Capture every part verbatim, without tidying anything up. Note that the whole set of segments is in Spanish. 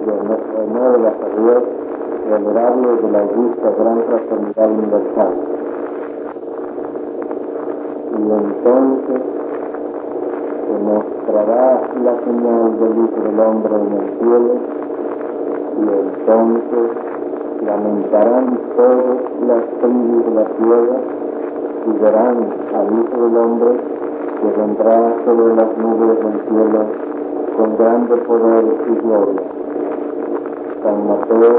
de nuestro honor de la salud venerable de la augusta gran fraternidad universal. Y entonces se mostrará la señal del Hijo del Hombre en el cielo, y entonces lamentarán todas las tribus de la tierra y verán al Hijo del Hombre que vendrá sobre las nubes del cielo con grande poder y gloria. San Mateo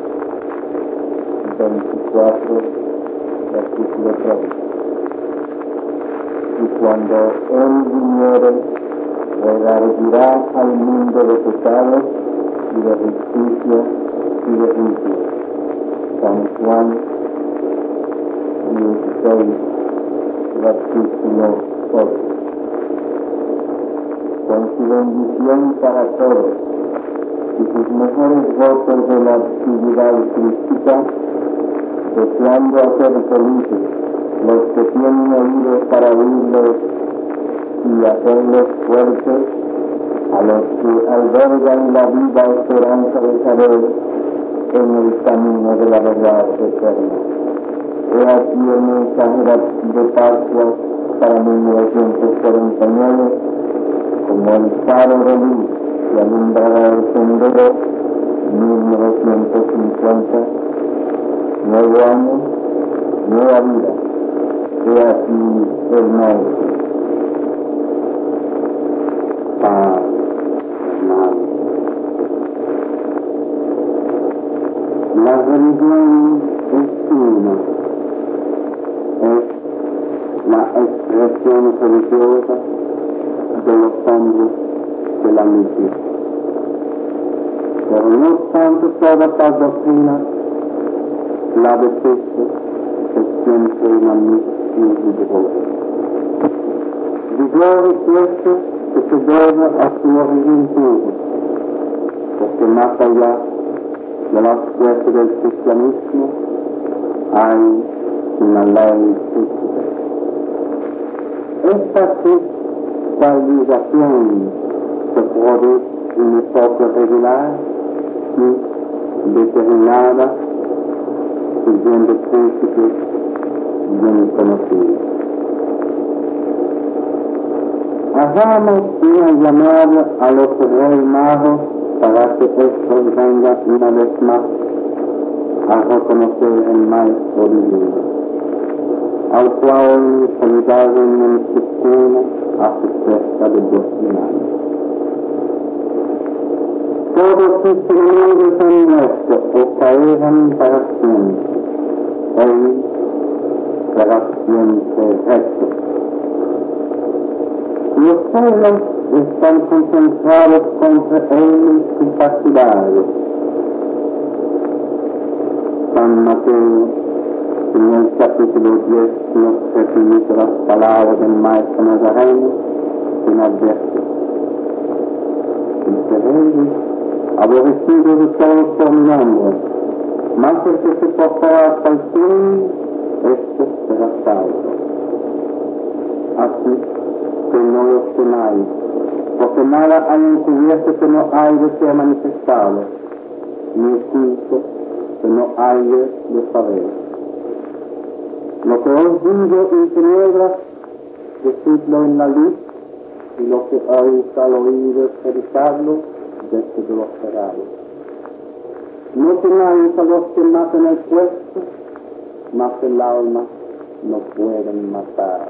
veinticuatro, versículo tres. Y cuando Él viniere, redarguirá al mundo de pecado y de justicia y de juicio. San Juan dieciséis, versículo ocho. Con su bendición para todos y sus mejores votos de la actividad crística, deseando hacer felices los que tienen oídos para oírlos y hacerlos fuertes, a los que albergan la viva esperanza de saber en el camino de la verdad eterna. He aquí el mensaje de Pascua para mil novecientos cuarenta y nueve, como el faro de luz que alumbrará el sendero, mil novecientos cincuenta, nuevo año, nueva vida. He aquí el maestro. Paz, hermano. La religión es una, es la expresión religiosa de los hombres de la misión. Pero no obstante todas las doctrinas, la detesto es siempre una misión vigorosa. Vigor es cierto que se debe a su origen puro, porque más allá de la fuerza del cristianismo hay una ley crística. Esta cristalización se produce en época regular y determinada siguiendo principios bien conocidos. Hagamos una llamada a los reyes magos para que estos vengan una vez más a reconocer el Maestro Divino, al cual solidaron en su cuna hace cerca de dos mil años. Todos sus enemigos son nuestros o caerán para siempre. Él será siempre recto. Los pueblos están concentrados contra él y sus partidarios. San Mateo, en el capítulo diez, nos repite las palabras del Maestro Nazareno, quien advierte: seréis aborrecidos de todos por mi nombre, mas el que se portará hasta el fin, este será salvo. Así que no los temáis, porque nada hay encubierto que no haya de ser manifestado, ni oculto que no haya de saber. Lo que os digo en tinieblas, decidlo en la luz, y lo que oís al oído, expresarlo desde los cerrados. No temáis a los que matan el cuerpo, mas el alma no pueden matar.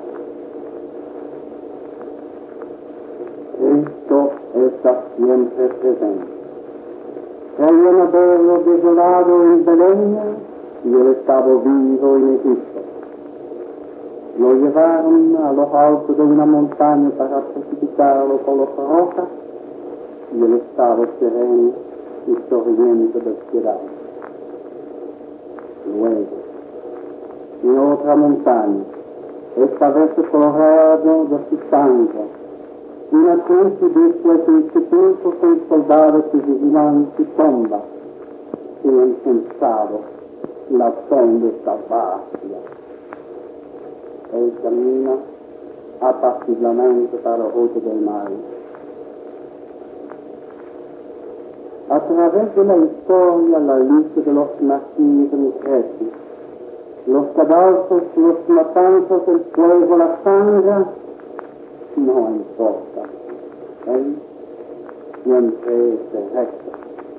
Esto está siempre presente. Creían haberlo desolado en Belén y él estaba vivo en Egipto. Lo llevaron a los altos de una montaña para precipitarlo por las rocas y él estaba sereno y sonriente de piedad. Luego, en otra montaña, esta vez colorado de su sangre, una cruz y después un sepulcro con soldados y vigilan su tumba, y han pensado la tumba está vacía. Él camina apaciblemente para la ruta del mar. A través de la historia, la lucha de los nacidos crece. Los cadalsos, los matanzas, el fuego, la sangre, no importa. Él siempre es recto.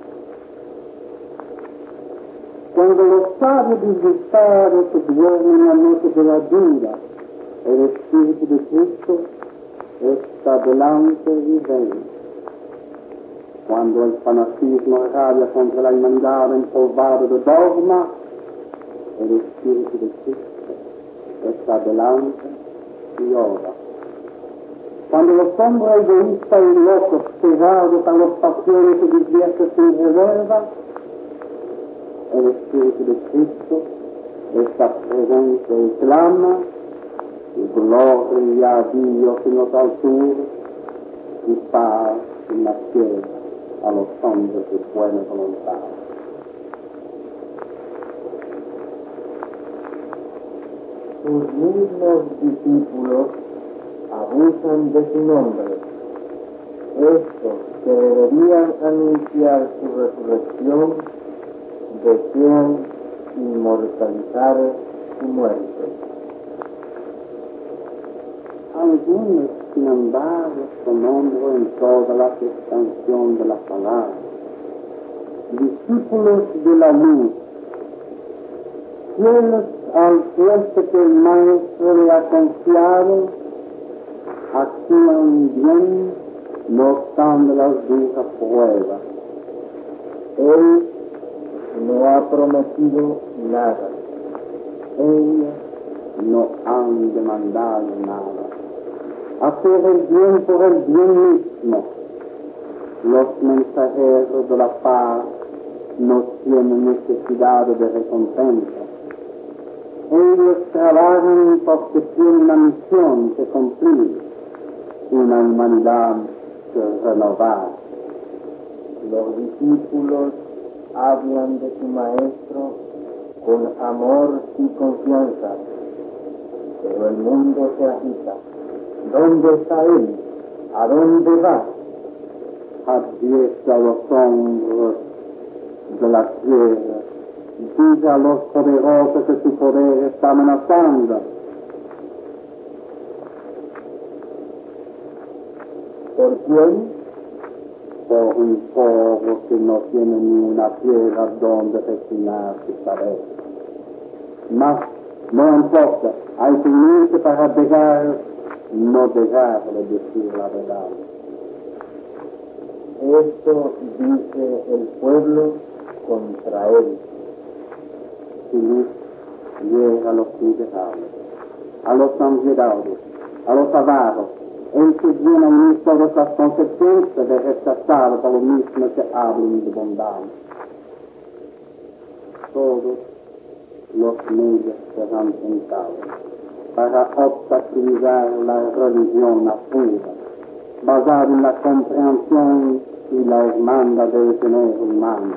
Cuando los sabios disgustados se duermen en la noche de la duda, el Espíritu de Cristo está delante y ven. Cuando el fanatismo rabia contra la humanidad empolvada de dogma, el Espíritu de Cristo está delante y ora. Cuando los hombres egoístas y locos, cegados a las pasiones y divierten sin reserva, el Espíritu de Cristo está presente y clama, y gloria a Dios en las alturas, y paz en la tierra a los hombres de buena voluntad. Sus mismos discípulos abusan de su nombre. Estos que deberían anunciar su resurrección desean inmortalizar su muerte. Algunos, sin embargo, son hombres en toda la extensión de la palabra, discípulos de la luz, fieles al puesto que el Maestro le ha confiado, actúan bien, no obstante las duras pruebas. Él no ha prometido nada. Ellos no han demandado nada. Hacer el bien por el bien mismo. Los mensajeros de la paz no tienen necesidad de recompensa. Ellos trabajan porque tienen una misión que cumplir, una humanidad que renovar. Los discípulos hablan de su Maestro con amor y confianza, pero el mundo se agita. ¿Dónde está Él? ¿A dónde va? Advierte a los hombres de la tierra, dice a los poderosos que su poder está amenazando. ¿Por quién? Por un pueblo que no tiene ni una tierra donde destinar su saber. Mas no importa, hay que unirse para dejar, no dejar de decir la verdad. Esto dice el pueblo contra él. Su luz llega a los miserables, a los ansiedades, a los avaros. Él se viene a unir todas las consecuencias de rechazar por lo mismo que hablan de bondad. Todos los medios serán tentados para obstaculizar la religión pura, basada en la comprensión y la hermandad del género humano.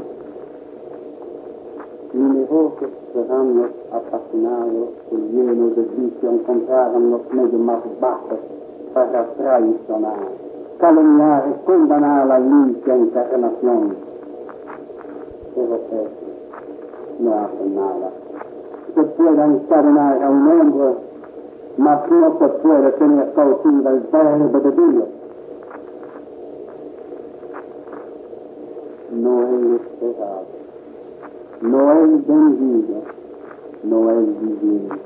Numerosos serán los apasionados que llenos de vicio encontrarán los medios más bajos para traicionar, calumniar y condenar la limpia encarnación. Pero eso no hace nada. Se puede encadenar a un hombre, mas no se puede tener cautiva el verbo de Dios. No el esperado, no el vendido, no el divino.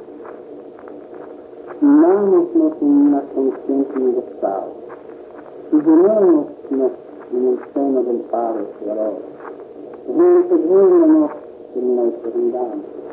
Unámonos en una conciencia universal y unámonos en el seno del Padre Creador. Reintegrémonos en la eternidad,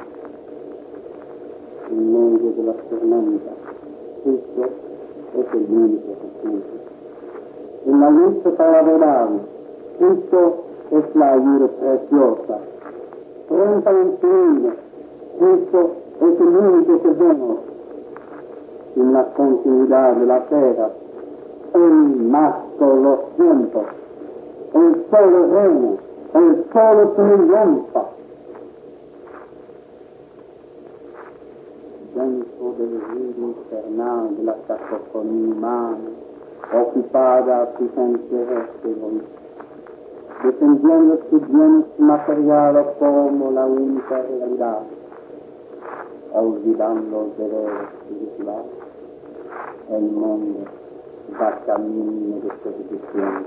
en medio de las tormentas. Cristo es el único refugio. En la lucha para la verdad, Cristo es la ayuda preciosa. Pronta y infinita, Cristo es el único que vemos. En la continuidad de la tierra, Él más todos los tiempos, Él solo reina, Él solo triunfa. Dentro del río infernal de la cacofonía humana, ocupada a sus intereses egoístas, defendiendo sus bienes materiales como la única realidad, olvidando el deber espiritual, el mundo va camino de perdición.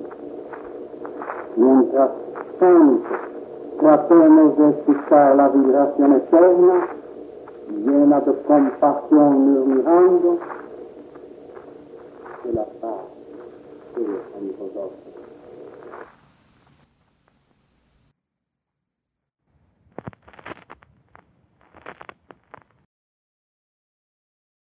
Mientras tanto, tratemos de escuchar la vibración eterna, llena de compasión, murmurando que la paz sea con vosotros.